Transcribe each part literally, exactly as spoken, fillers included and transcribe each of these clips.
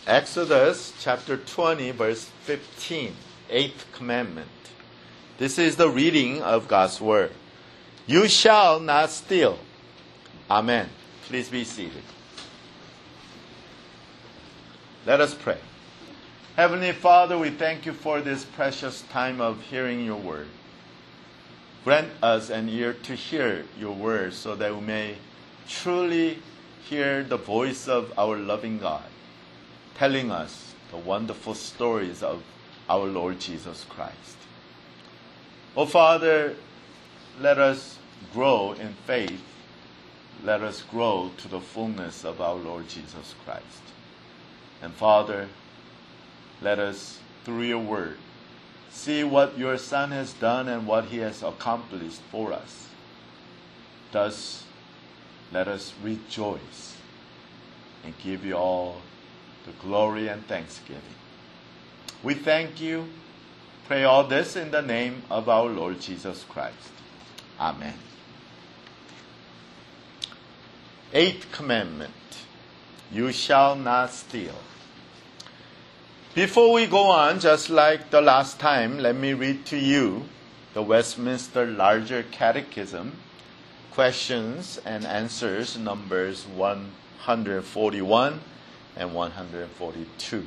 Exodus chapter twenty, verse fifteen, eighth commandment. This is the reading of God's word. You shall not steal. Amen. Please be seated. Let us pray. Heavenly Father, we thank you for this precious time of hearing your word. Grant us an ear to hear your word so that we may truly hear the voice of our loving God, telling us the wonderful stories of our Lord Jesus Christ. Oh Father, let us grow in faith. Let us grow to the fullness of our Lord Jesus Christ. And Father, let us, through your word, see what your Son has done and what he has accomplished for us. Thus, let us rejoice and give you all the glory and thanksgiving. We thank you. Pray all this in the name of our Lord Jesus Christ. Amen. Eighth commandment. You shall not steal. Before we go on, just like the last time, let me read to you the Westminster Larger Catechism, questions and answers, numbers one hundred forty-one and one hundred forty-two.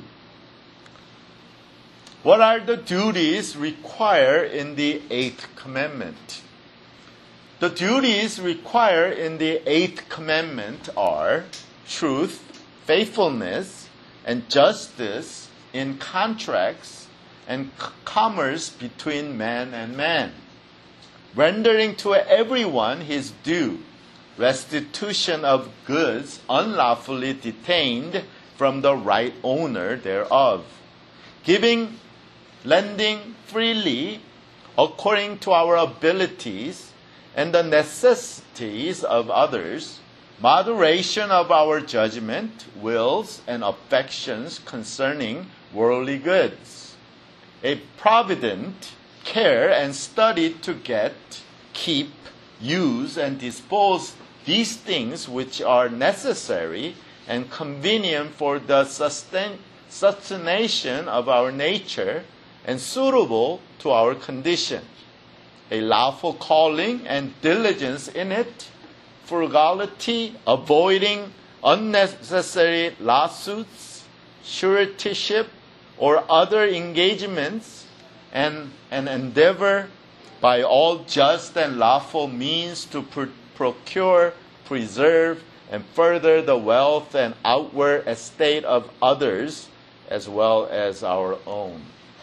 What are the duties required in the eighth commandment? The duties required in the eighth commandment are truth, faithfulness, and justice in contracts and c- commerce between man and man, rendering to everyone his due, restitution of goods unlawfully detained from the right owner thereof, giving, lending freely according to our abilities and the necessities of others, moderation of our judgment, wills, and affections concerning worldly goods, a provident care and study to get, keep, use, and dispose these things which are necessary and convenient for the sustain, sustentation of our nature and suitable to our condition, a lawful calling and diligence in it, frugality, avoiding unnecessary lawsuits, suretyship, or other engagements, and an endeavor by all just and lawful means to pr- procure, preserve, and further the wealth and outward estate of others as well as our own.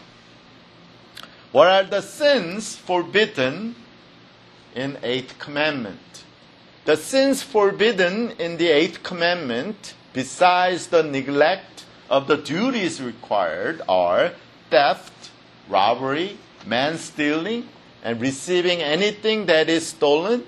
What are the sins forbidden in eighth commandment? The sins forbidden in the eighth commandment, besides the neglect of the duties required, are theft, robbery, man-stealing, and receiving anything that is stolen,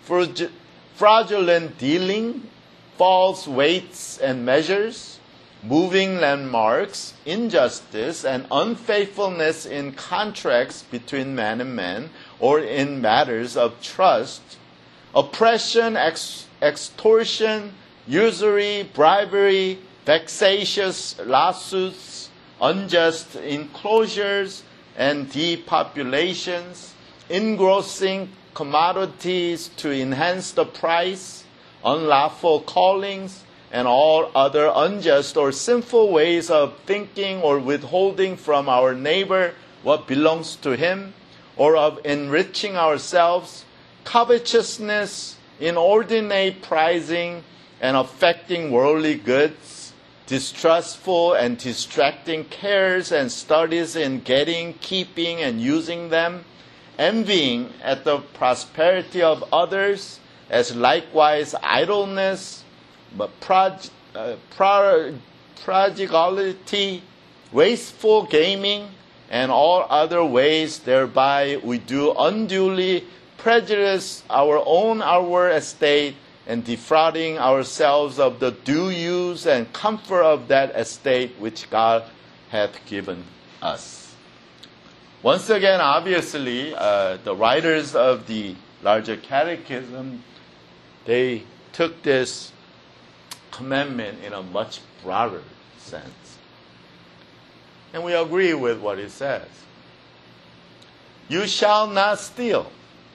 fraudulent dealing, false weights and measures, moving landmarks, injustice, and unfaithfulness in contracts between man and man, or in matters of trust, oppression, ex- extortion, usury, bribery, vexatious lawsuits, unjust enclosures and depopulations, engrossing commodities to enhance the price, unlawful callings, and all other unjust or sinful ways of thinking or withholding from our neighbor what belongs to him, or of enriching ourselves, covetousness, inordinate prizing, and affecting worldly goods, distrustful and distracting cares and studies in getting, keeping, and using them, envying at the prosperity of others, as likewise idleness, but prod, uh, pro, prodigality, wasteful gaming, and all other ways thereby we do unduly prejudice our own outward estate, and defrauding ourselves of the due use and comfort of that estate which God hath given us. Once again, obviously, uh, the writers of the Larger Catechism, they took this commandment in a much broader sense. And we agree with what it says. You shall not steal.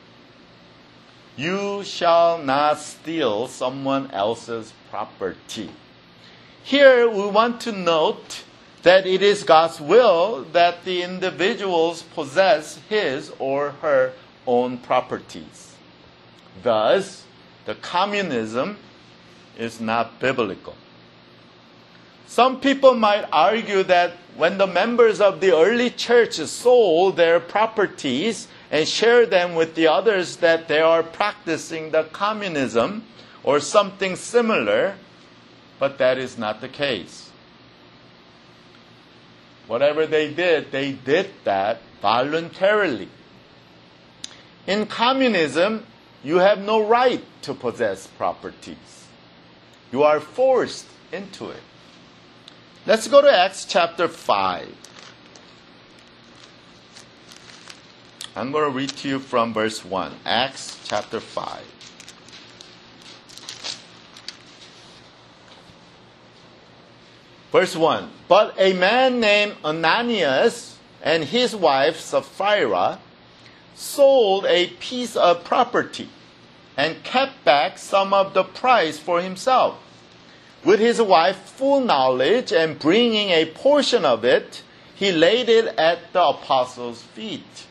You shall not steal someone else's property. Here we want to note that it is God's will that the individuals possess his or her own properties. Thus, the communism is not biblical. Some people might argue that when the members of the early church sold their properties and shared them with the others, that they are practicing the communism or something similar, but that is not the case. Whatever they did, they did that voluntarily. In communism, you have no right to possess properties. You are forced into it. Let's go to Acts chapter five. I'm going to read to you from verse one. Acts chapter five. Verse one. But a man named Ananias and his wife Sapphira sold a piece of property and kept back some of the price for himself. With his wife's full knowledge and bringing a portion of it, he laid it at the apostles' feet.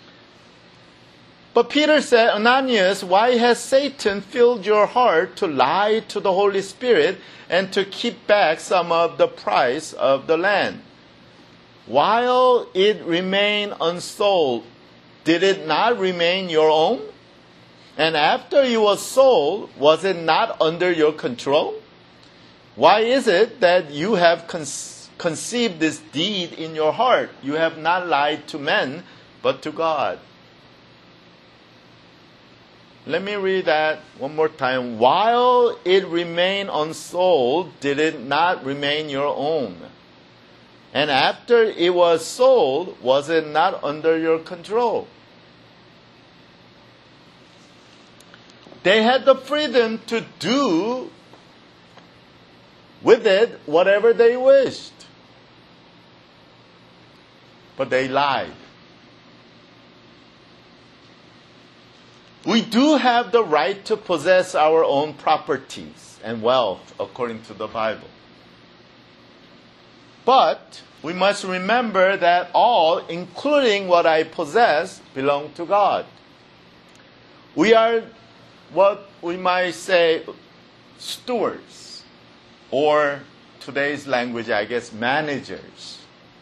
But Peter said, Ananias, why has Satan filled your heart to lie to the Holy Spirit and to keep back some of the price of the land? While it remained unsold, did it not remain your own? And after it was sold, was it not under your control? Why is it that you have con- conceived this deed in your heart? You have not lied to men, but to God. Let me read that one more time. While it remained unsold, did it not remain your own? And after it was sold, was it not under your control? They had the freedom to do with it whatever they wished. But they lied. We do have the right to possess our own properties and wealth according to the Bible. But we must remember that all, including what I possess, belong to God. We are what we might say stewards, or today's language, I guess, managers.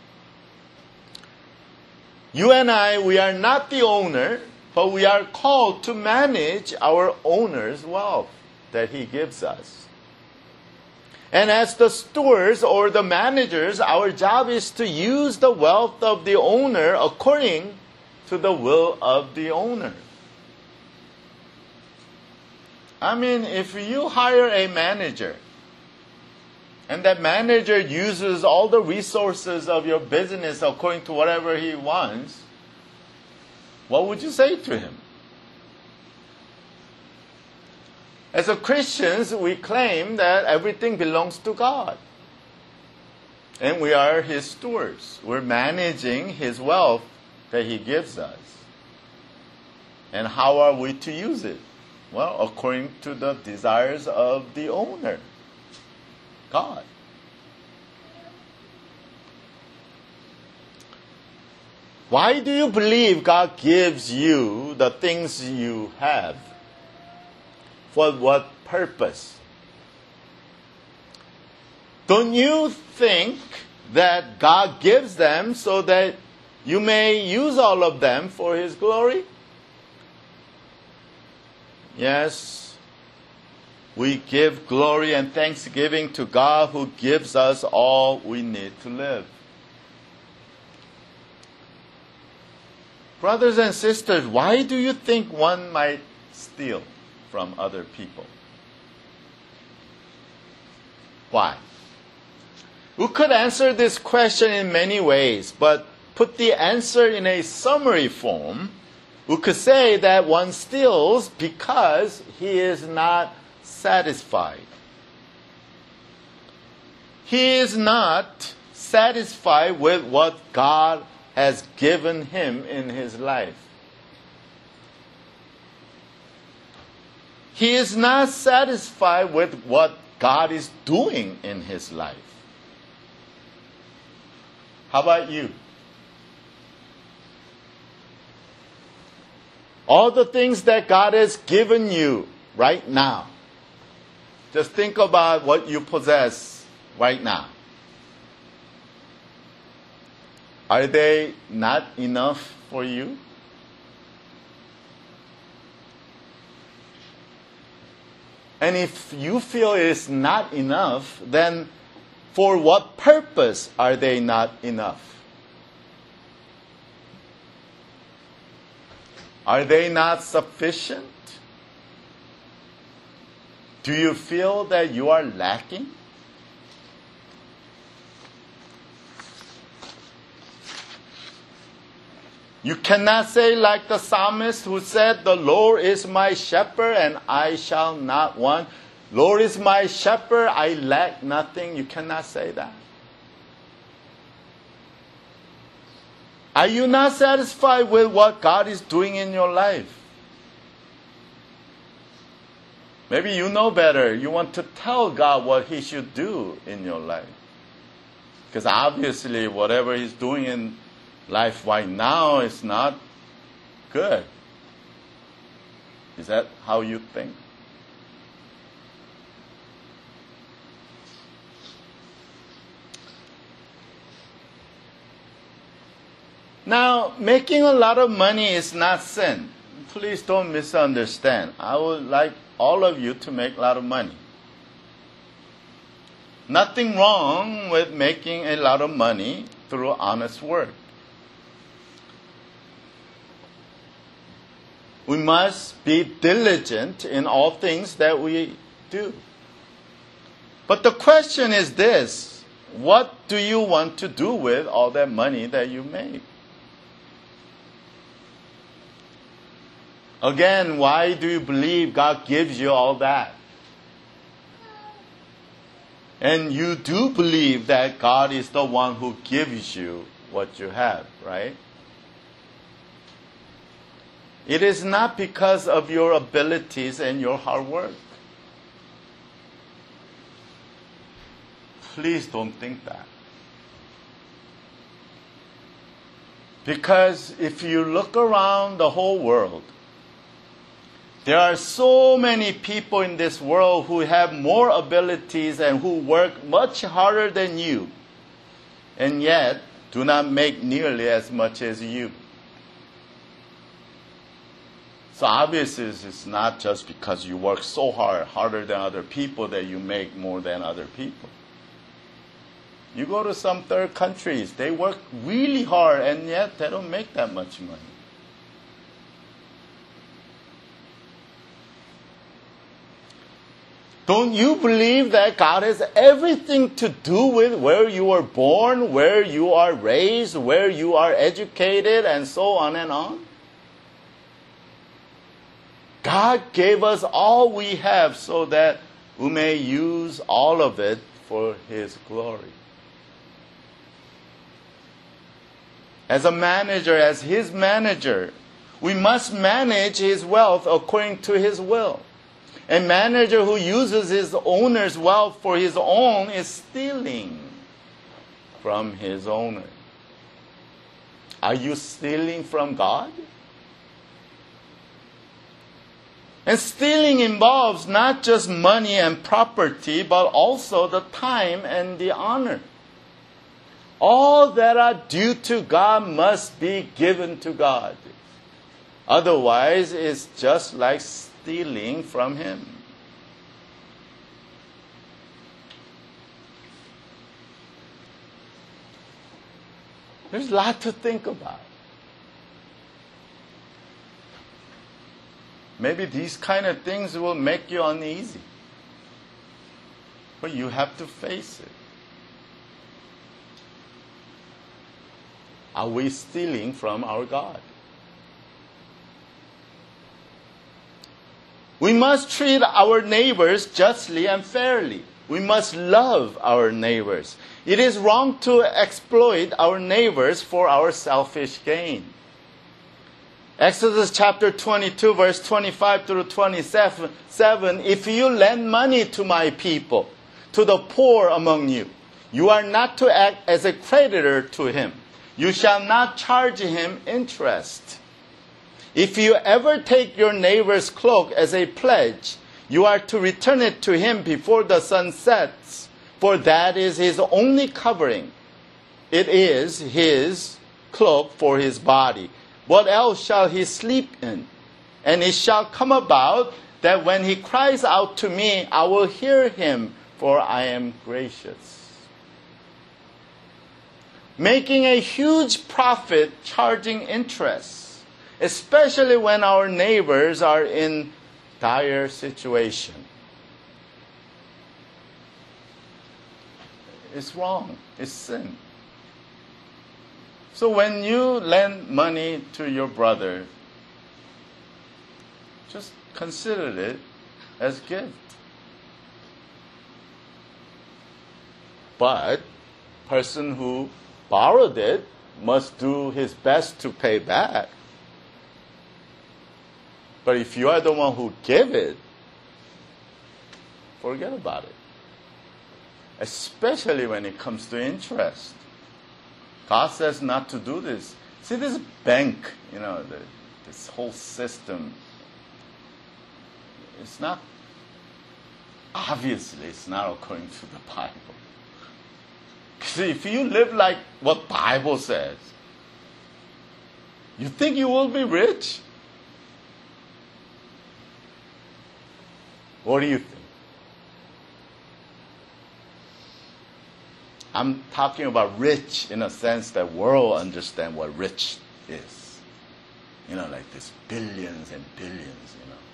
You and I, we are not the owner, but we are called to manage our owner's wealth that he gives us. And as the stewards or the managers, our job is to use the wealth of the owner according to the will of the owner. I mean, if you hire a manager, and that manager uses all the resources of your business according to whatever he wants, what would you say to him? As a Christians, we claim that everything belongs to God. And we are his stewards. We're managing his wealth that he gives us. And how are we to use it? Well, according to the desires of the owner, God. Why do you believe God gives you the things you have? For what purpose? Don't you think that God gives them so that you may use all of them for his glory? Yes, we give glory and thanksgiving to God who gives us all we need to live. Brothers and sisters, why do you think one might steal from other people? Why? We could answer this question in many ways, but put the answer in a summary form. We could say that one steals because he is not satisfied. he is not satisfied with what God has given him in his life. He is not satisfied with what God is doing in his life. How about you? All the things that God has given you right now. Just think about what you possess right now. Are they not enough for you? And if you feel it's not enough, then for what purpose are they not enough? Are they not sufficient? Do you feel that you are lacking? You cannot say like the psalmist who said, "The Lord is my shepherd and I shall not want. Lord is my shepherd, I lack nothing." You cannot say that. Are you not satisfied with what God is doing in your life? Maybe you know better. You want to tell God what He should do in your life. Because obviously whatever He's doing in life right now is not good. Is that how you think? Now, making a lot of money is not sin. Please don't misunderstand. I would like all of you to make a lot of money. Nothing wrong with making a lot of money through honest work. We must be diligent in all things that we do. But the question is this: what do you want to do with all that money that you make? Again, why do you believe God gives you all that? And you do believe that God is the one who gives you what you have, right? It is not because of your abilities and your hard work. Please don't think that. Because if you look around the whole world, there are so many people in this world who have more abilities and who work much harder than you, and yet do not make nearly as much as you. So obviously it's not just because you work so hard, harder than other people, that you make more than other people. You go to some third countries, they work really hard and yet they don't make that much money. Don't you believe that God has everything to do with where you were born, where you are raised, where you are educated, and so on and on? God gave us all we have so that we may use all of it for His glory. As a manager, as His manager, we must manage His wealth according to His will. A manager who uses his owner's wealth for his own is stealing from his owner. Are you stealing from God? And stealing involves not just money and property, but also the time and the honor. All that are due to God must be given to God. Otherwise, it's just like stealing from Him. There's a lot to think about. Maybe these kind of things will make you uneasy. But you have to face it. Are we stealing from our God? We must treat our neighbors justly and fairly. We must love our neighbors. It is wrong to exploit our neighbors for our selfish gain. Exodus chapter twenty-two, verse twenty-five through twenty-seven, if you lend money to my people, to the poor among you, you are not to act as a creditor to him. You shall not charge him interest. If you ever take your neighbor's cloak as a pledge, you are to return it to him before the sun sets, for that is his only covering. It is his cloak for his body. What else shall he sleep in? And it shall come about that when he cries out to me, I will hear him, for I am gracious. Making a huge profit charging interest, especially when our neighbors are in dire situation. It's wrong. It's sin. So when you lend money to your brother, just consider it as gift. But person who borrowed it must do his best to pay back. But if you are the one who gave it, forget about it. Especially when it comes to interest. God says not to do this. See, this bank, you know, the, this whole system, it's not, obviously, it's not according to the Bible. See, if you live like what Bible says, you think you will be rich? What do you think? I'm talking about rich in a sense that world understand what rich is. You know, like this billions and billions, you know.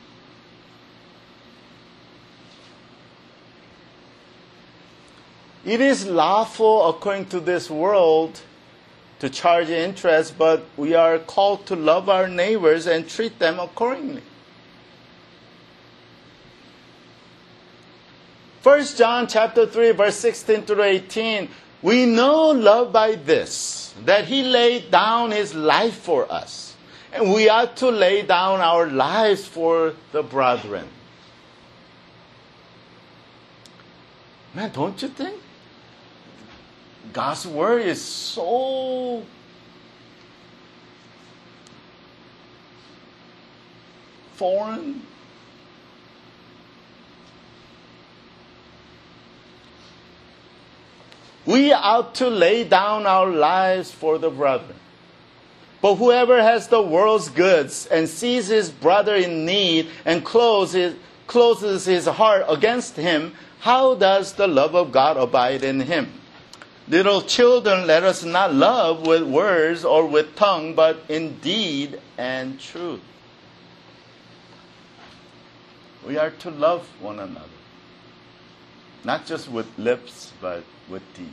It is lawful according to this world to charge interest, but we are called to love our neighbors and treat them accordingly. First John chapter three, verse sixteen through eighteen, we know love by this, that he laid down his life for us, and we ought to lay down our lives for the brethren. Man, don't you think? God's word is so foreign. We ought to lay down our lives for the brethren. But whoever has the world's goods and sees his brother in need and closes, closes his heart against him, how does the love of God abide in him? Little children, let us not love with words or with tongue, but in deed and truth. We are to love one another. Not just with lips, but with deeds.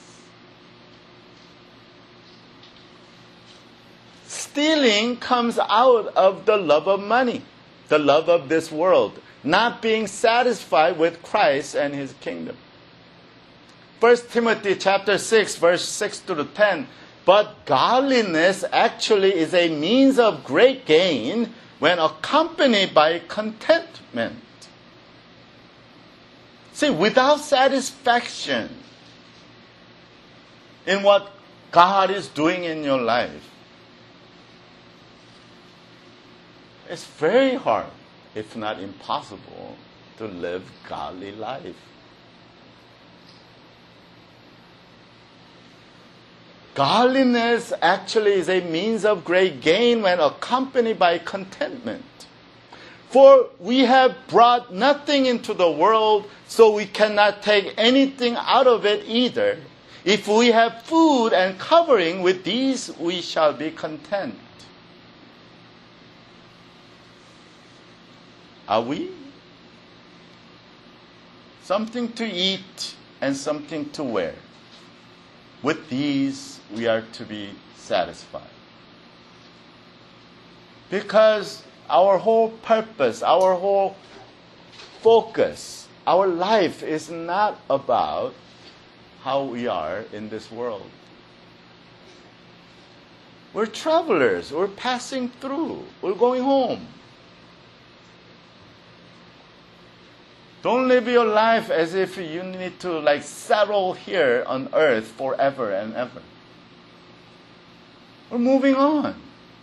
Stealing comes out of the love of money, the love of this world, not being satisfied with Christ and his kingdom. First Timothy chapter six, verse six to ten. But godliness actually is a means of great gain when accompanied by contentment. See, without satisfaction in what God is doing in your life, it's very hard, if not impossible, to live godly life. Godliness actually is a means of great gain when accompanied by contentment. For we have brought nothing into the world, so we cannot take anything out of it either. If we have food and covering, with these we shall be content. Are we? Something to eat and something to wear. With these we are to be satisfied. Because our whole purpose, our whole focus, our life is not about how we are in this world. We're travelers. We're passing through. We're going home. Don't live your life as if you need to like settle here on earth forever and ever. We're moving on.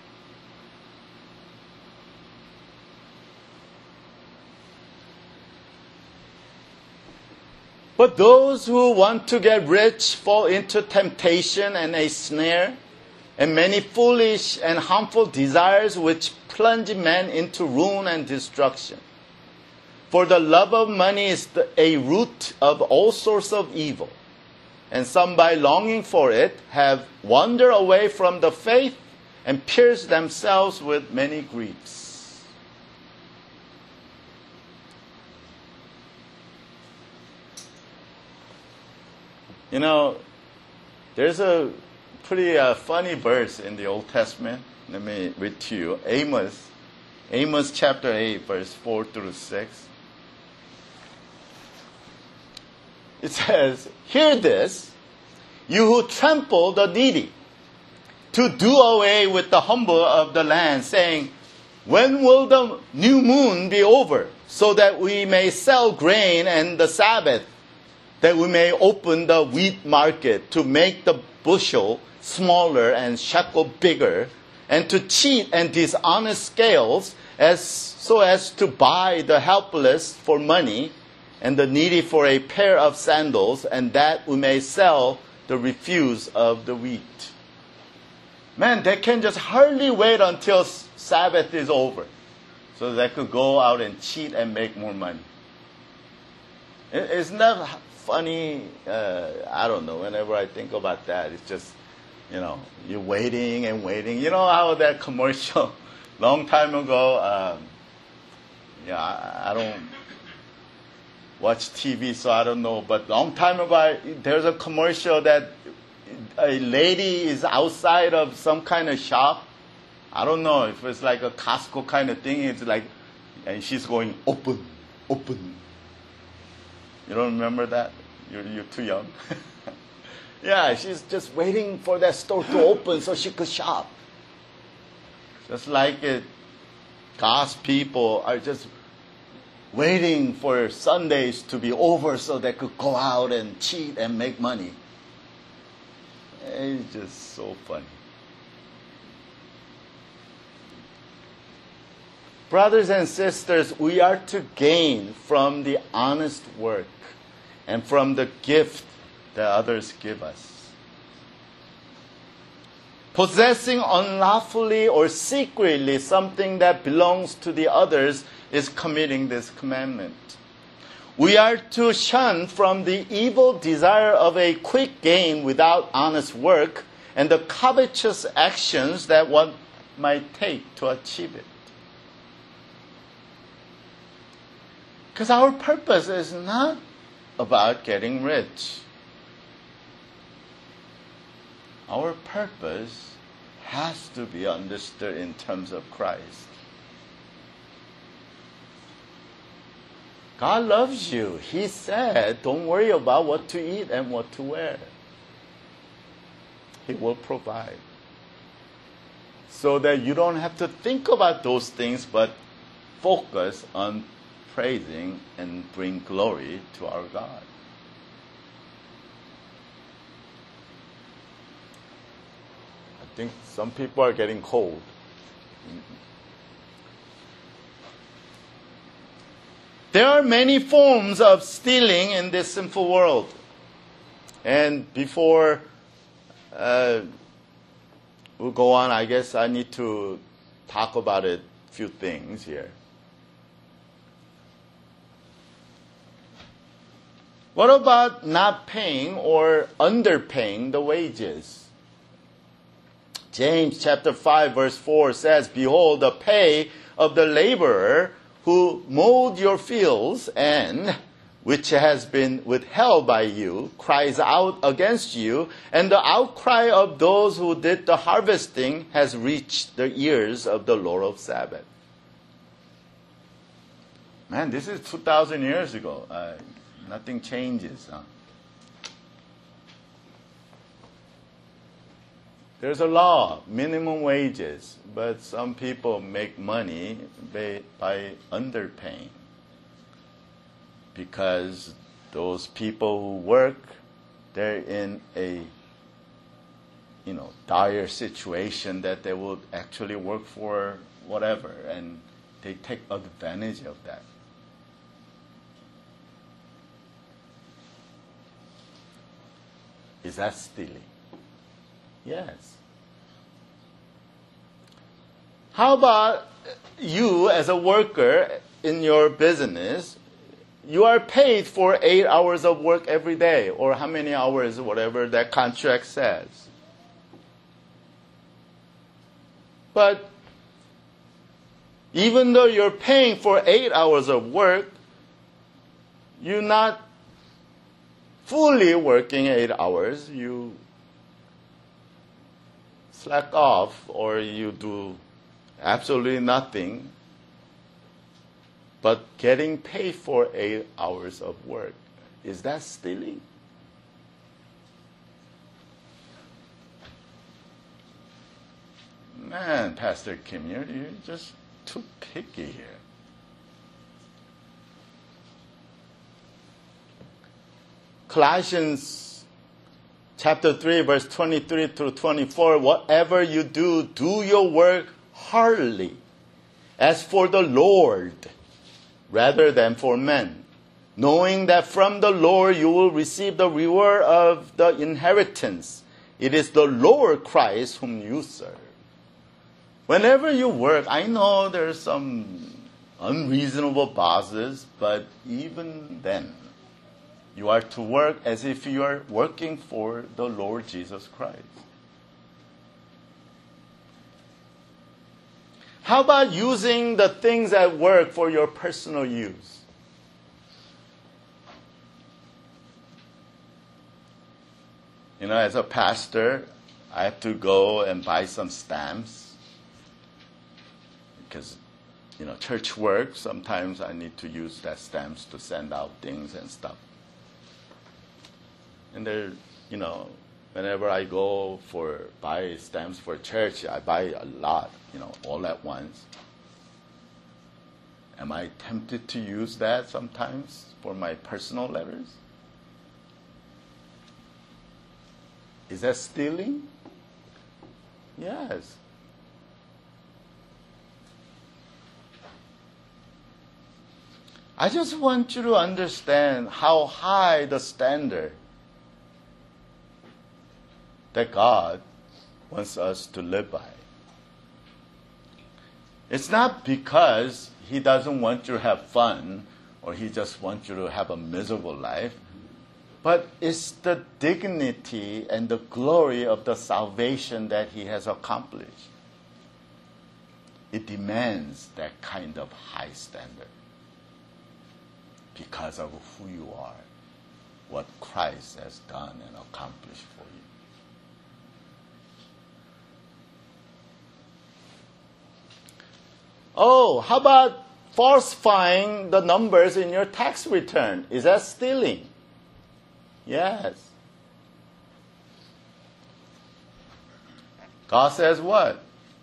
But those who want to get rich fall into temptation and a snare, and many foolish and harmful desires which plunge men into ruin and destruction. For the love of money is the, a root of all sorts of evil, and some by longing for it have wandered away from the faith and pierced themselves with many griefs. You know, there's a pretty uh, funny verse in the Old Testament. Let me read to you. Amos, Amos chapter eight, verse four through six. It says, "Hear this, you who trample the needy, to do away with the humble of the land, saying, when will the new moon be over, so that we may sell grain and the Sabbath, that we may open the wheat market, to make the bushel smaller and shekel bigger, and to cheat and dishonest scales, as so as to buy the helpless for money, and the needy for a pair of sandals, and that we may sell the refuse of the wheat." Man, they can just hardly wait until Sabbath is over, so they could go out and cheat and make more money. Isn't that funny? Uh, I don't know. Whenever I think about that, it's just, you know, you're waiting and waiting. You know how that commercial, long time ago, um, yeah, I, I don't watch T V, so I don't know. But long time ago, I, there's a commercial that a lady is outside of some kind of shop. I don't know if it's like a Costco kind of thing. It's like, and she's going, open, open. You don't remember that? You're, you're too young. Yeah, she's just waiting for that store to open so she could shop. Just like it, God's people are just waiting for Sundays to be over so they could go out and cheat and make money. It's just so funny. Brothers and sisters, we are to gain from the honest work and from the gift that others give us. Possessing unlawfully or secretly something that belongs to the others is committing this commandment. We are to shun from the evil desire of a quick gain without honest work and the covetous actions that one might take to achieve it. Because our purpose is not about getting rich. Our purpose has to be understood in terms of Christ. God loves you. He said, don't worry about what to eat and what to wear. He will provide. So that you don't have to think about those things, but focus on praising and bring glory to our God. I think some people are getting cold. There are many forms of stealing in this sinful world. And before uh, we go on, I guess I need to talk about a few things here. What about not paying or underpaying the wages? James chapter five verse four says, "Behold, the pay of the laborer who mowed your fields and which has been withheld by you cries out against you, and the outcry of those who did the harvesting has reached the ears of the Lord of Sabbath." Man, this is two thousand years ago. Uh, nothing changes. Huh? There's a law, minimum wages, but some people make money by, by underpaying. Because those people who work, they're in a you know, dire situation that they would actually work for whatever, and they take advantage of that. Is that stealing? Yes. How about you as a worker in your business? You are paid for eight hours of work every day, or how many hours, whatever that contract says. But even though you're paying for eight hours of work, you're not fully working eight hours. You slack off, or you do absolutely nothing, but getting paid for eight hours of work. Is that stealing? Man, Pastor Kim, you're, you're just too picky here. Colossians chapter three, verse twenty-three through twenty-four, whatever you do, do your work heartily, as for the Lord, rather than for men, knowing that from the Lord you will receive the reward of the inheritance. It is the Lord Christ whom you serve. Whenever you work, I know there's some unreasonable bosses, but even then, you are to work as if you are working for the Lord Jesus Christ. How about using the things at work for your personal use? You know, as a pastor, I have to go and buy some stamps. Because, you know, church work, sometimes I need to use that stamps to send out things and stuff. And there, you know, whenever I go for buy stamps for church, I buy a lot, you know, all at once. Am I tempted to use that sometimes for my personal letters? Is that stealing? Yes. I just want you to understand how high the standard that God wants us to live by. It's not because He doesn't want you to have fun or He just wants you to have a miserable life, but it's the dignity and the glory of the salvation that He has accomplished. It demands that kind of high standard. Because of who you are, what Christ has done and accomplished for you. Oh, how about falsifying the numbers in your tax return? Is that stealing? Yes. God says what?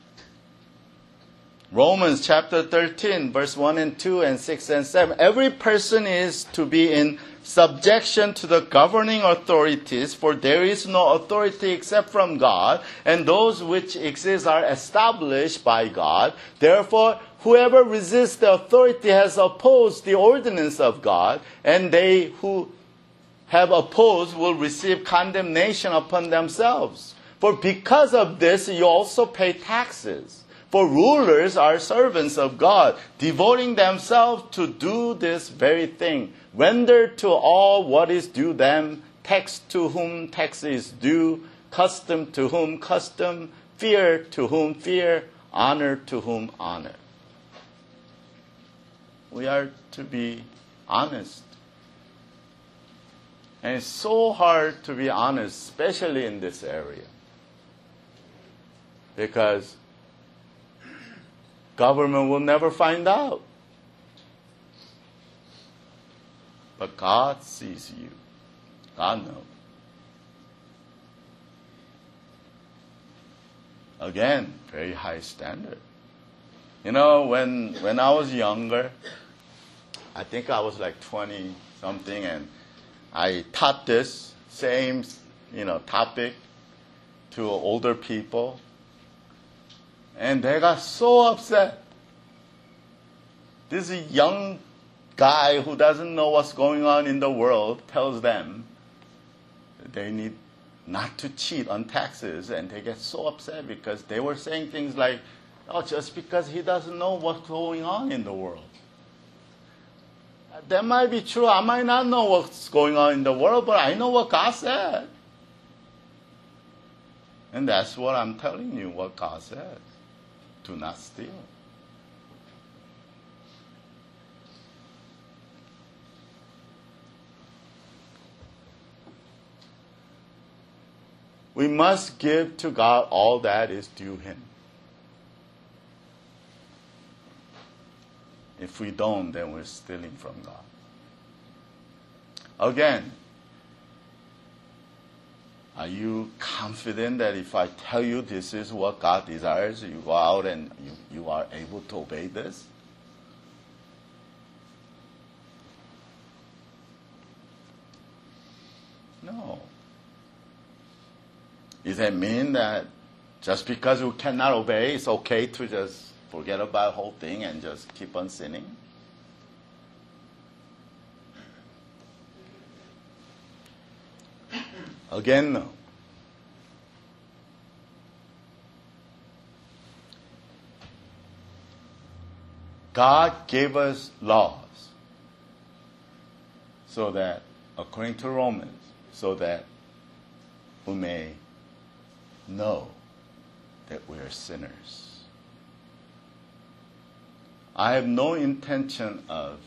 Romans chapter thirteen, verse one and two and six and seven. Every person is to be in subjection to the governing authorities, for there is no authority except from God, and those which exist are established by God. Therefore, whoever resists the authority has opposed the ordinance of God, and they who have opposed will receive condemnation upon themselves. For because of this, you also pay taxes. For rulers are servants of God, devoting themselves to do this very thing. Render to all what is due them, tax to whom tax is due, custom to whom custom, fear to whom fear, honor to whom honor. We are to be honest. And it's so hard to be honest, especially in this area. Because government will never find out. But God sees you. God knows. Again, very high standard. You know, when when I was younger, I think I was like twenty something, and I taught this same, you know, topic to older people, and they got so upset. This young guy who doesn't know what's going on in the world tells them they need not to cheat on taxes, and they get so upset because they were saying things like, oh, just because he doesn't know what's going on in the world. That might be true. I might not know what's going on in the world, but I know what God said. And that's what I'm telling you, what God says. Do not steal. We must give to God all that is due Him. If we don't, then we're stealing from God. Again, are you confident that if I tell you this is what God desires, you go out and you, you are able to obey this? No. Does that mean that just because we cannot obey, it's okay to just forget about the whole thing and just keep on sinning? Again, no. God gave us laws so that, according to Romans, so that we may know that we are sinners. I have no intention of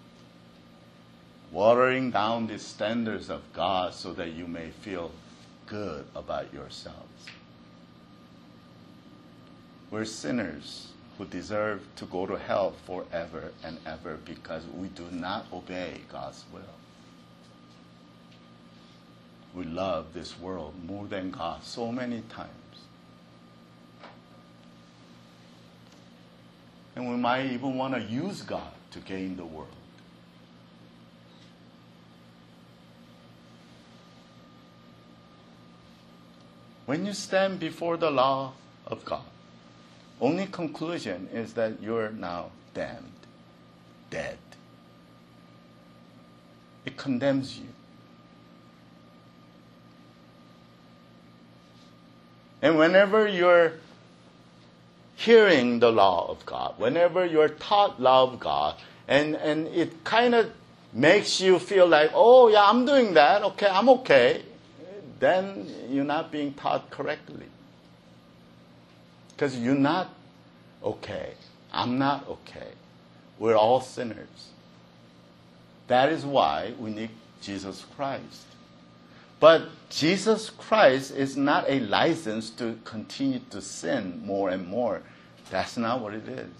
watering down the standards of God so that you may feel good about yourselves. We're sinners who deserve to go to hell forever and ever because we do not obey God's will. We love this world more than God so many times. And we might even want to use God to gain the world. When you stand before the law of God, only conclusion is that you're now damned, dead. It condemns you. And whenever you're hearing the law of God, whenever you're taught law of God, and, and it kind of makes you feel like, oh, yeah, I'm doing that, okay, I'm okay, then you're not being taught correctly. Because you're not okay. I'm not okay. We're all sinners. That is why we need Jesus Christ. But Jesus Christ is not a license to continue to sin more and more. That's not what it is.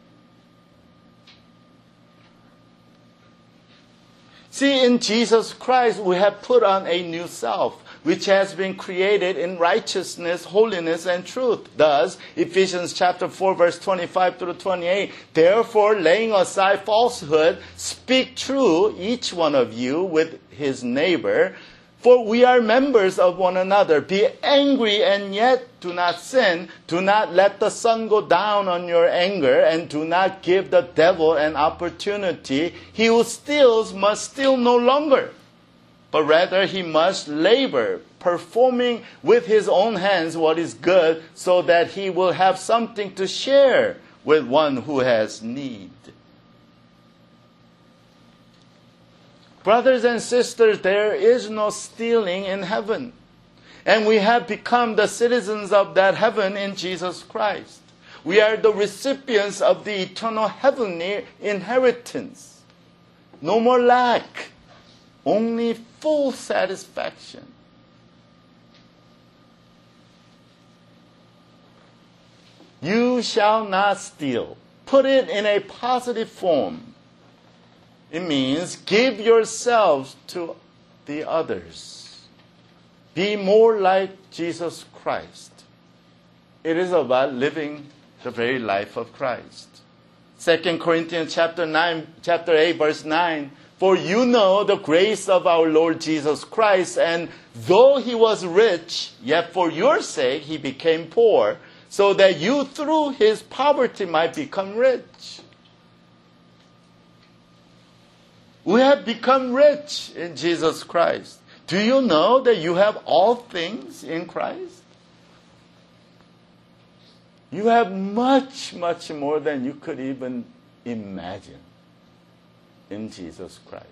See, in Jesus Christ, we have put on a new self, which has been created in righteousness, holiness, and truth. Thus, Ephesians chapter four, verse twenty-five through twenty-eight, therefore, laying aside falsehood, speak true, each one of you, with his neighbor, for we are members of one another. Be angry and yet do not sin. Do not let the sun go down on your anger, and do not give the devil an opportunity. He who steals must steal no longer, but rather he must labor, performing with his own hands what is good, so that he will have something to share with one who has need. Brothers and sisters, there is no stealing in heaven. And we have become the citizens of that heaven in Jesus Christ. We are the recipients of the eternal heavenly inheritance. No more lack, only full satisfaction. You shall not steal. Put it in a positive form. It means give yourselves to the others. Be more like Jesus Christ. It is about living the very life of Christ. Second Corinthians chapter nine, chapter eight, verse nine. For you know the grace of our Lord Jesus Christ, and though he was rich, yet for your sake he became poor, so that you through his poverty might become rich. We have become rich in Jesus Christ. Do you know that you have all things in Christ? You have much, much more than you could even imagine in Jesus Christ.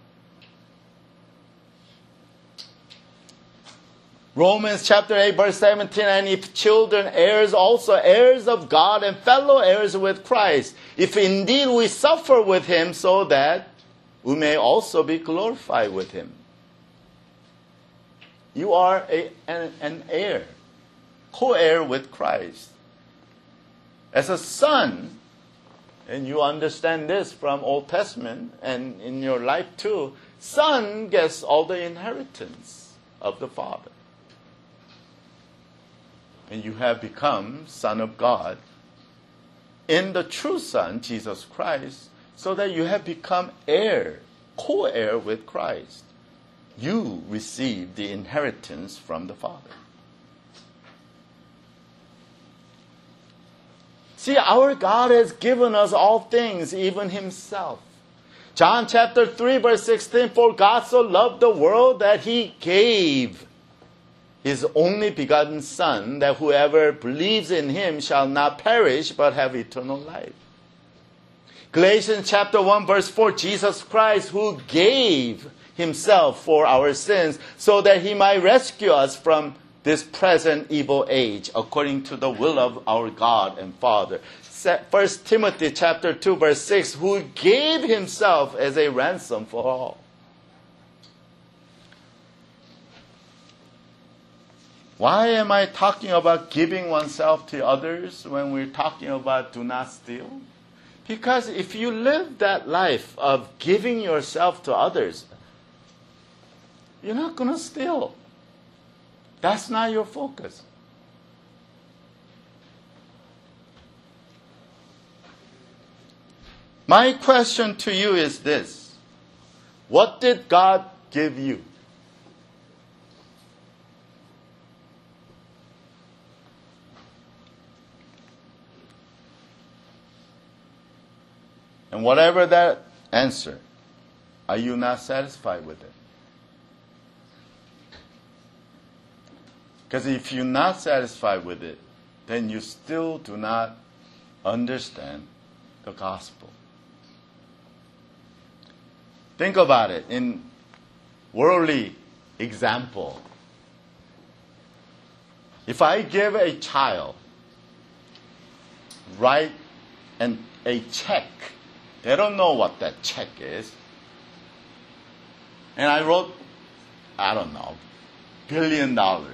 Romans chapter eight, verse seventeen, and if children, heirs also, heirs of God and fellow heirs with Christ, if indeed we suffer with him, so that we may also be glorified with him. You are a, an, an heir, co-heir with Christ. As a son, and you understand this from Old Testament and in your life too, son gets all the inheritance of the father. And you have become son of God in the true Son, Jesus Christ, so that you have become heir, co-heir with Christ. You receive the inheritance from the Father. See, our God has given us all things, even himself. John chapter three, verse sixteen, for God so loved the world that he gave his only begotten Son, that whoever believes in him shall not perish, but have eternal life. Galatians chapter one, verse four, Jesus Christ, who gave himself for our sins, so that he might rescue us from this present evil age, according to the will of our God and Father. First Timothy chapter two, verse six, who gave himself as a ransom for all. Why am I talking about giving oneself to others when we're talking about do not steal? Because if you live that life of giving yourself to others, you're not going to steal. That's not your focus. My question to you is this: what did God give you? And whatever that answer, are you not satisfied with it? Because if you're not satisfied with it, then you still do not understand the gospel. Think about it in worldly example. If I give a child, write an, a check, they don't know what that check is. And I wrote, I don't know, billion dollars.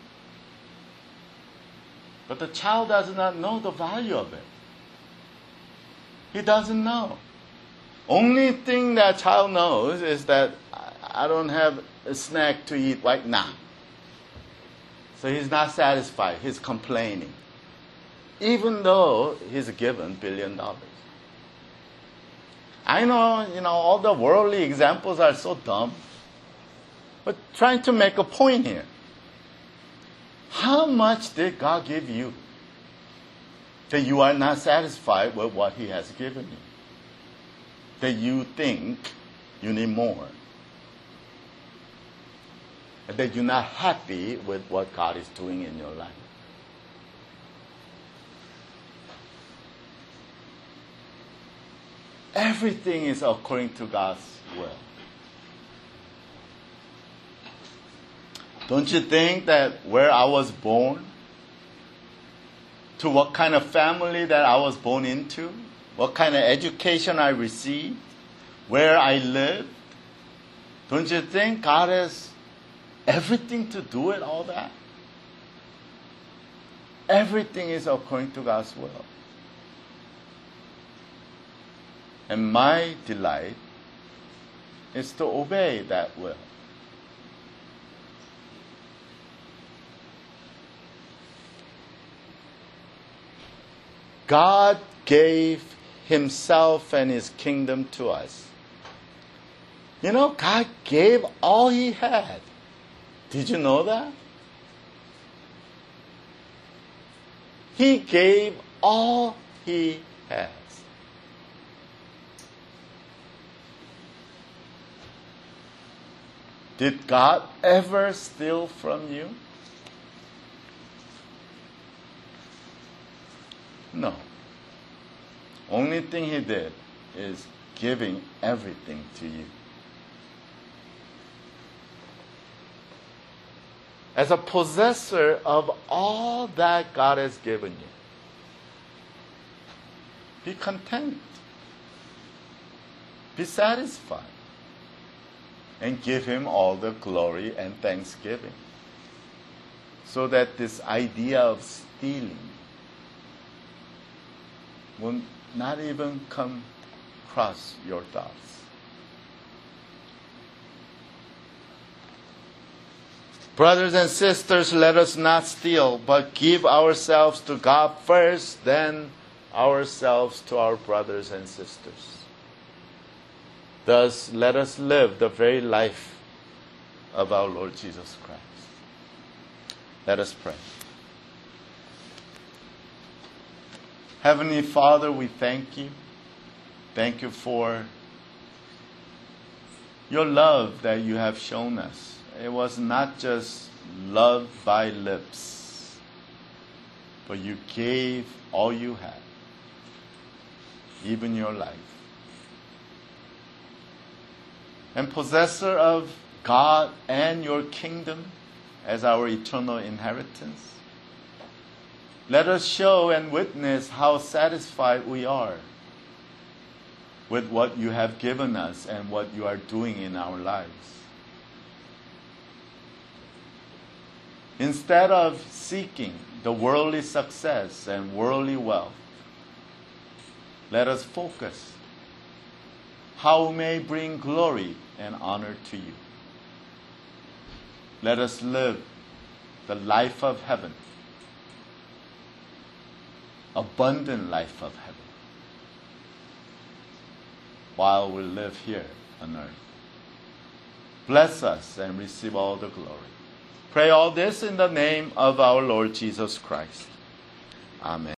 But the child does not know the value of it. He doesn't know. Only thing that child knows is that I don't have a snack to eat right now. So he's not satisfied. He's complaining. Even though he's given billion dollars. I know, you know, all the worldly examples are so dumb. But trying to make a point here. How much did God give you that you are not satisfied with what he has given you? That you think you need more? And that you're not happy with what God is doing in your life? Everything is according to God's will. Don't you think that where I was born, to what kind of family that I was born into, what kind of education I received, where I lived, don't you think God has everything to do with all that? Everything is according to God's will. And my delight is to obey that will. God gave himself and his kingdom to us. You know, God gave all he had. Did you know that? He gave all he has. Did God ever steal from you? No. Only thing he did is giving everything to you. As a possessor of all that God has given you, be content, be satisfied, and give him all the glory and thanksgiving, so that this idea of stealing will not even come across your thoughts. Brothers and sisters, let us not steal, but give ourselves to God first, then ourselves to our brothers and sisters. Thus, let us live the very life of our Lord Jesus Christ. Let us pray. Heavenly Father, we thank you. Thank you for your love that you have shown us. It was not just love by lips, but you gave all you had, even your life. And possessor of God and your kingdom as our eternal inheritance, let us show and witness how satisfied we are with what you have given us and what you are doing in our lives. Instead of seeking the worldly success and worldly wealth, let us focus how we may bring glory and honor to you. Let us live the life of heaven, abundant life of heaven, while we live here on earth. Bless us and receive all the glory. Pray all this in the name of our Lord Jesus Christ. Amen.